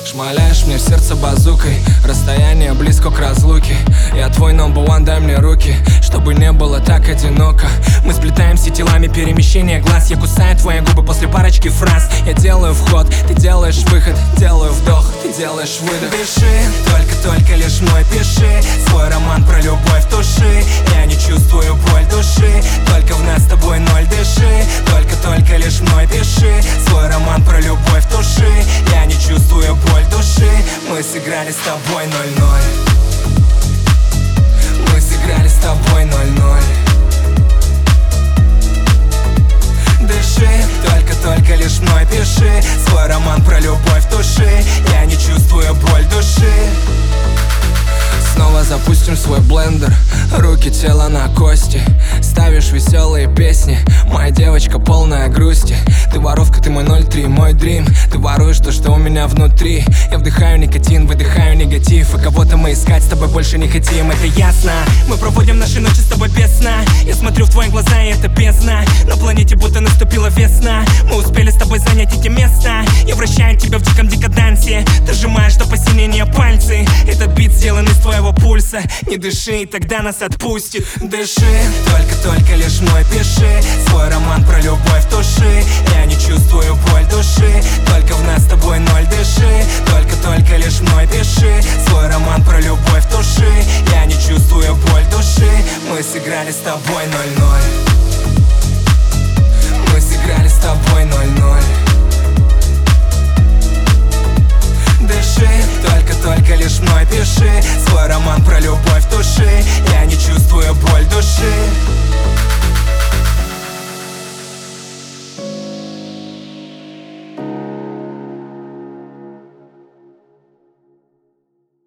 Шмаляешь мне в сердце базукой, расстояние близко к разлуке. Я твой number one, дай мне руки, чтобы не было так одиноко. Мы сплетаемся телами, перемещение глаз. Я кусаю твои губы после парочки фраз. Я делаю вход, ты делаешь выход. Делаю вдох, ты делаешь выдох. Дыши, только лишь мой пиши. Свой роман про любовь туши. Я не чувствую боль души, только в нас с тобой ноль. Дыши, только лишь мой пиши. Свой роман про любовь туши. Я не чувствую боль души. Мы сыграли с тобой 0-0. Мы сыграли с тобой 0-0. Дыши, только лишь мной пиши. Свой роман про любовь туши. Я не чувствую боль души. Снова запустим свой блендер. Руки, тело на кости. Ставишь веселые песни. Моя девочка полная грусти. Ты воровка, ты мой 0-3, мой дрим. Ты воруешь то, что у меня внутри. Я вдыхаю никотин, выдыхаю негатив. И кого-то мы искать с тобой больше не хотим, это ясно. Мы проводим наши ночи с тобой без сна. Я смотрю в твои глаза, и это бездна. На планете будто наступила весна. Мы успели с тобой занять эти места. Я вращаю тебя в диком декадансе. Ты сжимаешь до посинения пальцы. Этот бит сделан из твоего пульса. Не дыши, тогда нас отпустит. Дыши, только лишь мой пиши. Свой роман про любовь туши. Я не чувствую боль души, только в нас с тобой ноль. Дыши, только лишь мой пиши. Свой роман про любовь туши. Я не чувствую боль души. Мы сыграли с тобой 0-0.